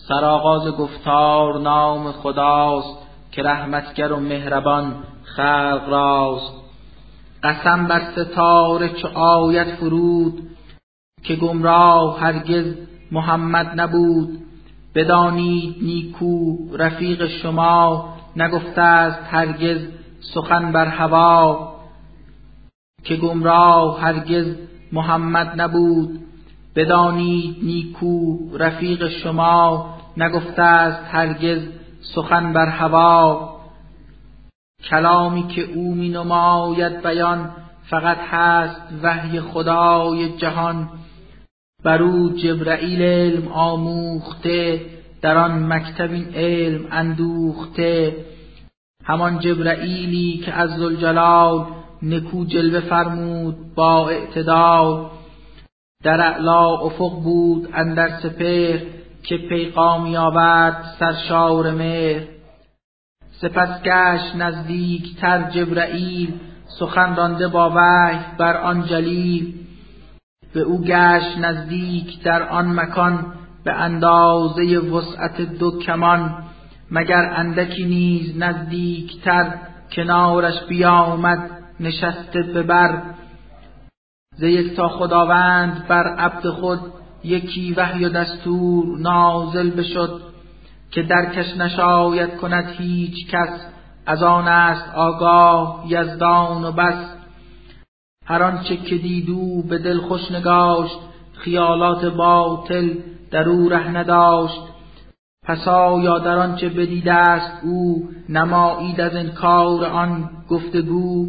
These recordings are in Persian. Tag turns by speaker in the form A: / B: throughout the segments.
A: سرآغاز گفتار نام خداست که رحمتگر و مهربان خلق راست. قسم بر ستاره چو آید فرود که گمراه هرگز محمد نبود. بدانید نیکو رفیق شما نگفته است هرگز سخن بر هوا. که گمراه هرگز محمد نبود. بدانید نیکو رفیق شما نگفته است هرگز سخن بر هوا. کلامی که او می نماید بیان فقط هست وحی خدای جهان. بر او جبرئیل علم آموخته در آن مکتب این علم اندوخته. همان جبرئیلی که از ذوالجلال نکو جلوه فرمود با اعتدال. در اعلی افق بود اندر سپهر که پیغامی آورد سرشار مهر. سپس گشت نزدیک تر جبرئیل سخن رانده با وحی بر آن جلیل. به او گشت نزدیک در آن مکان به اندازه وسعت 2 کمان. مگر اندکی نیز نزدیک تر کنارش بیامد نشسته به بر. ز یکتا خداوند بر عبد خود یکی وحی و دستور نازل بشد. که درکش نشاید کند هیچ کس از آن است آگاه یزدان و بس. هر آنچه که دید او به دل خوش نگاشت خیالات باطل در او ره نداشت. پس آیا در آنچه بدیده است او نمایید از انکار آن گفتگو.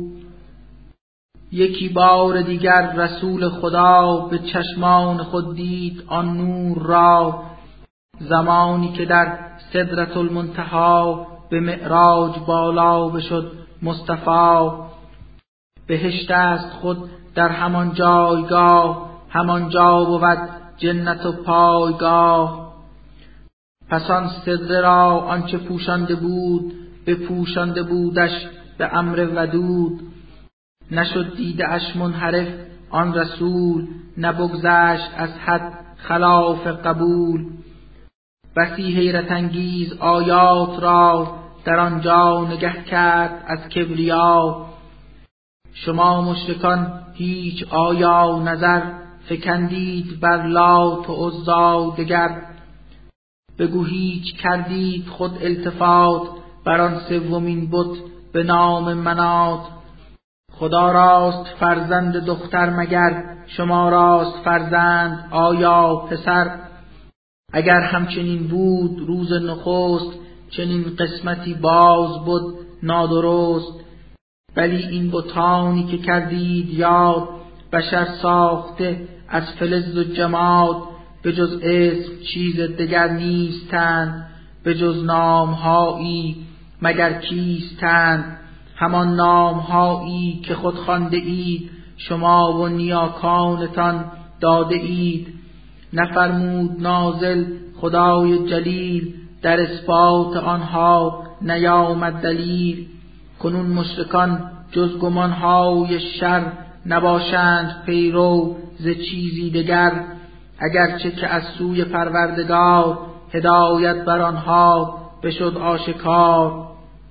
A: یکی بار دیگر رسول خدا به چشمان خود دید آن نور را. زمانی که در سدرة المنتهی به معراج بالا بشد مصطفی. بهشت است خود در همان جایگاه همان جا بود جنت و پایگاه. پس آن سدره را آنچه پوشانده بود بپوشانده بودش به امر ودود. نشد دیده اش منحرف آن رسول نبگذشت از حد خلاف قبول. بسی حیرت انگیز آیات را در آنجا نگه کرد از کبریا. شما مشرکان هیچ آیا نظر فکندید بر لات و عزی دگر. بگو هیچ کردید خود التفات بر آن سومین بت به نام منات. خدا راست فرزند دختر مگر شما راست فرزند آیا پسر. اگر همچنین بود روز نخست چنین قسمتی باز بود نادرست. ولی این بتانی که کردید یاد بشر ساخته از فلز و جماد. به جز اسم چیز دگر نیستند به جز نامهایی مگر کیستند. همان نامهایی که خود خوانده اید شما و نیاکانتان داده اید. نفرمود نازل خدای جلیل در اثبات آنها نیامد دلیل. کنون مشرکان جز گمانهای شر نباشند پیرو ز چیزی دگر. اگرچه که از سوی پروردگار هدایت بر آنها بشد آشکار.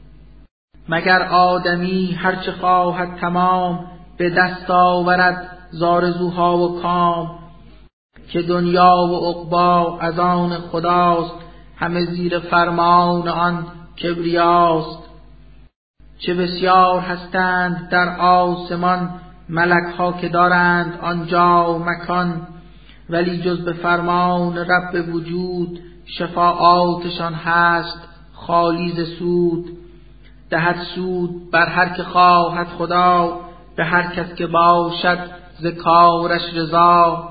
A: مگر آدمی هرچه خواهد تمام به دست آورد زارزوها و کام. که دنیا و عقبی از آن خداست همه زیر فرمان آن کبریاست. چه بسیار هستند در آسمان ملک ها که دارند آنجا مکان. ولی جز به فرمان رب وجود شفاعاتشان هست خالی ز سود. دهد سود بر هر که خواهد خدا به هر کس که باشد ز کارش رضا.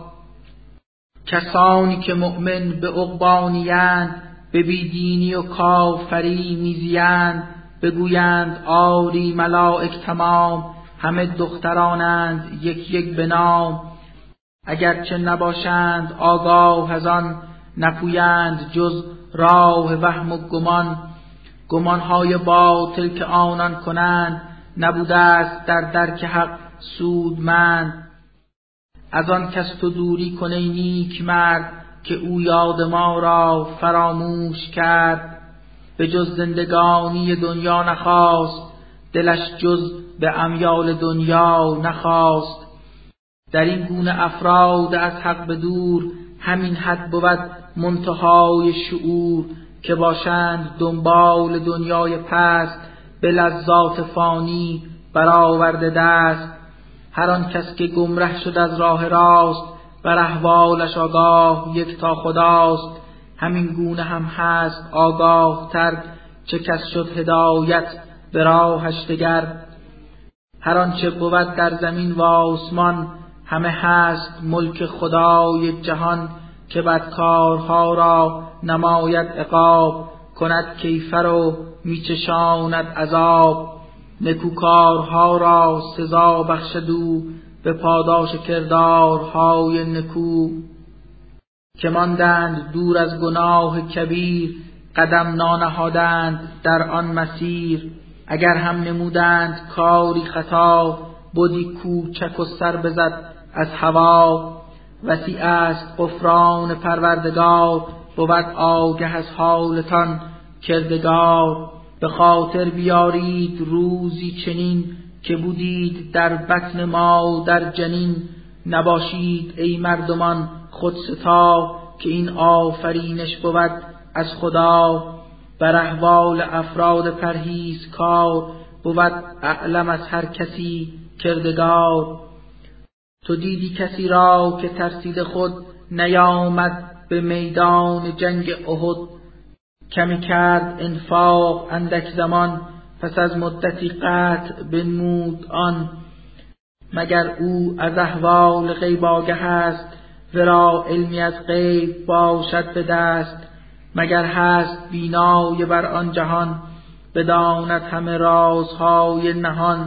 A: کسانی که مؤمن به عقبانیند به بیدینی و کافری میزیند. بگویند آری ملائک تمام همه دخترانند یک یک به نام. اگرچه نباشند آگاه از آن نپویند جز راه وهم و گمان. گمانهای باطل که آنان کنند نبوده است در درک حق سودمند. از آن کس تو دوری کن ای نیک مرد که او یاد ما را فراموش کرد. به جز زندگانی دنیا نخواست، دلش جز به امیال دنیا نخواست. در این گونه افراد از حق به دور، همین حد بود منتهای شعور. که باشند دنبال دنیای پست، به لذات فانی برآورده دست. هر آن کس که گمره شد از راه راست، بر احوالش آگاه یک تا خداست. همین گونه هم هست آگاه تر، چه کس شد هدایت به راهش دگر. هر آنچه بود در زمین و آسمان، همه هست ملک خدای جهان. که بدکارها را نماید عقاب، کند کیفر و میچشاند عذاب. نکوکارها را سزا بخشد او، به پاداش کردارهای نکو. که ماندند دور از گناه کبیر، قدم نانهادند در آن مسیر. اگر هم نمودند کاری خطا، بدی کوچک و سر بزد از هوا. وسیع است غفران پروردگار، بود آگه از حالتان کردگار. به خاطر بیارید روزی چنین، که بودید در بطن مادر جنین. نباشید ای مردمان خودستا، که این آفرینش بود از خدا. بر احوال افراد پرهیزکار، بود اعلم از هر کسی کردگار. تو دیدی کسی را که ترسید خود، نیامد به میدان جنگ احد. کمی کرد انفاق اندک زمان، پس از مدتی قطع بنمود آن. مگر او از احوال غیب آگه است، ورا علمی از غیب باشد به دست. مگر هست بینای بر آن جهان، بداند همه رازهای نهان.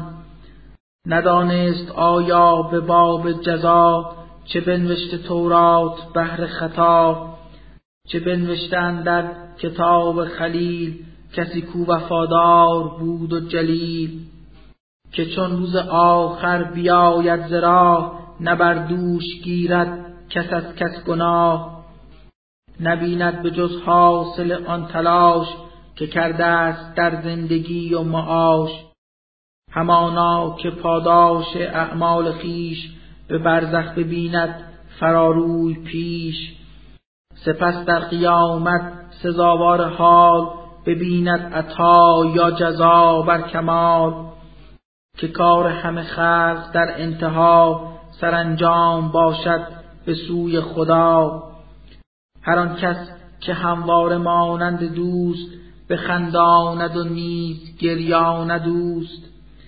A: ندانست آیا به باب جزا، چه بنوشته تورات بهر خطا. چه بنوشته اندر کتاب خلیل، کسی کو وفادار بود و جلیل. که چون روز آخر بیاید ز راه، نه بر دوش گیرد کس از کس گناه. نبیند به جز حاصل آن تلاش، که کرده است در زندگی و معاش. همانا که پاداش اعمال خویش، به برزخ ببیند فراروی پیش. سپس در قیامت سزاوار حال، ببیند عطا یا جزا بر کمال. که کار همه خلق در انتها، سرانجام باشد به سوی خدا. هر آن کس که همواره مانند دوست، بخنداند و نیز گریاند دوست.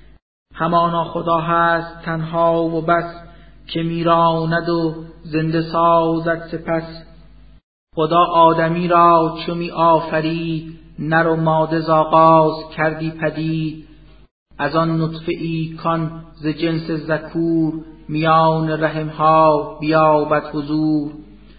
A: همانا خدا هست تنها و بس، که میراند و زنده سازد سپس. خدا آدمی را چو می آفرید، نر و ماده ز آغاز کردی پدید. از آن نطفه ای کان ز جنس ذکور، میان رحمها بیابد حضور.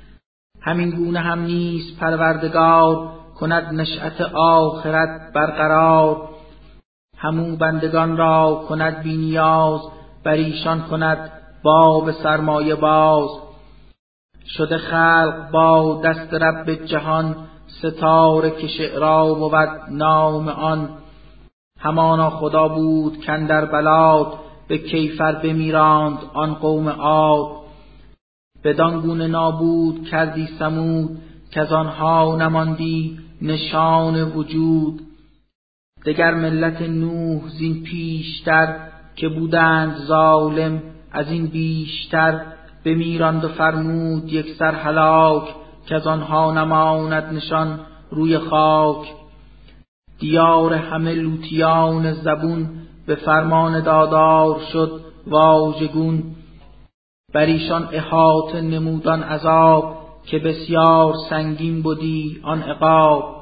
A: همین گونه هم نیز پروردگار، کند نشأت آخرت برقرار. همو بندگان را کند بی نیاز، بر ایشان کند باب سرمایه باز. شده خلق با دست رب جهان، ستاره که شعرا بود نام آن. همانا خدا بود کاندر بلاد، به کیفر بمیراند آن قوم عاد. بدان گونه نابود کردی ثمود، کز آنها نماندی نشان وجود. دگر ملت نوح زین پیشتر، که بودند ظالم از این بیشتر. بمیراند و فرمود یکسر هلاک، کز آنها نماند نشان روی خاک. دیار همه لوطیان زبون، به فرمان دادار شد واژگون. بر ایشان احاطه نمودان عذاب، که بسیار سنگین بودی آن عقاب.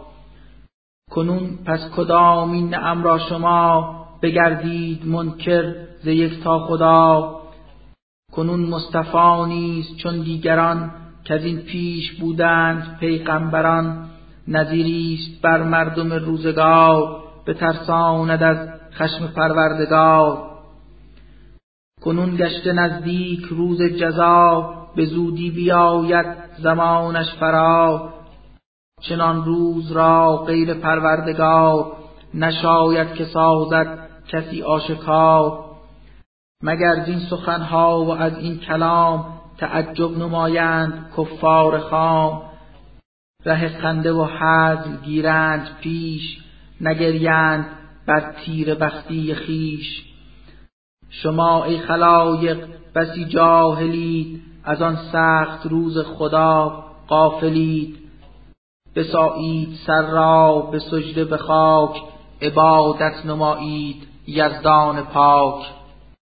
A: کنون پس کدامین نعم را شما، بگردید منکر ز یکتا خدا. کنون مصطفی نیست چون دیگران، کز این پیش بودند پیغمبران. نذیریست بر مردم روزگار، بترساند از خشم پروردگار. کنون گشته نزدیک روز جزا، به زودی بیاید زمانش فرا، چنان روز را غیر پروردگار، نشاید که سازد کسی آشکار. مگر زین سخنها و از این کلام، تعجب نمایند کفار خام. ره خنده و هزل گیرند پیش، نگریند بر تیره بختی خویش. شما ای خلایق بسی جاهلید، از آن سخت روز خدا غافلید. بسایید سر را به سجده به خاک، عبادت نمایید یزدان پاک.